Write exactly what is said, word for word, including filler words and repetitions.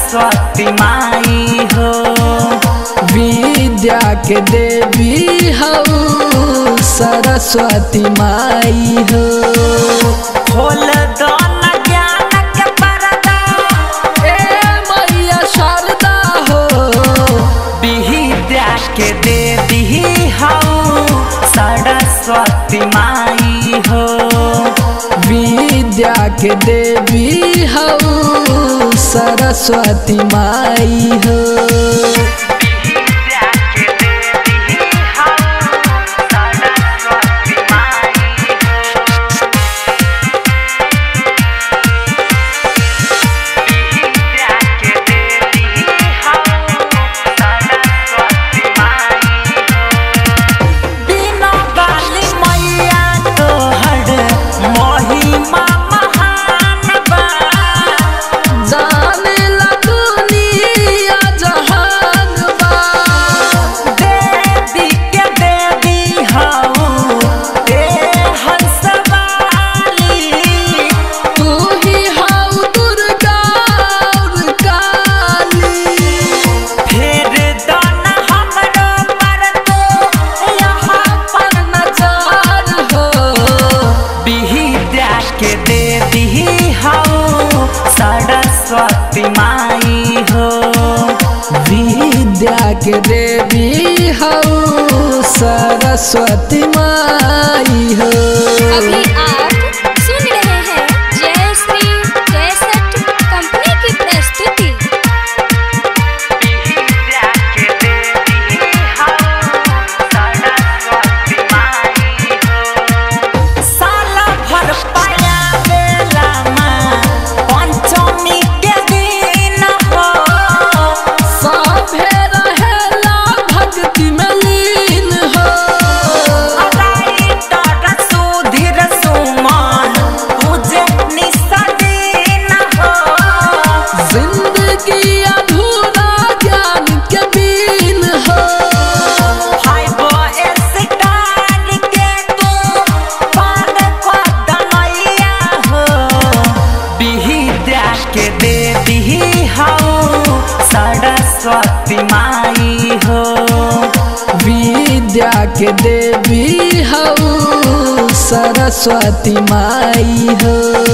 सरस्वती माई हो। विद्या के देवी हो सरस्वती माई हो। खोल दो न ज्ञान के पर्दा ए मैया शारदा हो। विद्या के देवी हो सरस्वती माई हो। विद्या के देवी हो सरस्वती माई हो। सरस्वती माई हो। विद्या के देवी हो सरस्वती माई हो। अभी आप सुन रहे हैं जय श्री कैसेट कंपनी की प्रस्तुति। विद्या के देवी हो सरस्वती माई हो। साल भर पाया बेला माँ पंचमी के दिन हो। सभे रहेला भक्ति में लीन हो। राइटर सुधीर सुमन पूजे निस्दिन हो। जिंदगी अधूरा ज्ञान के बीन हो। फाइव स्टार के तू पान को दनैया हो। विद्या के देवी हो सरस्वती माई हो। विद्या के देवी हो सरस्वती माई हो।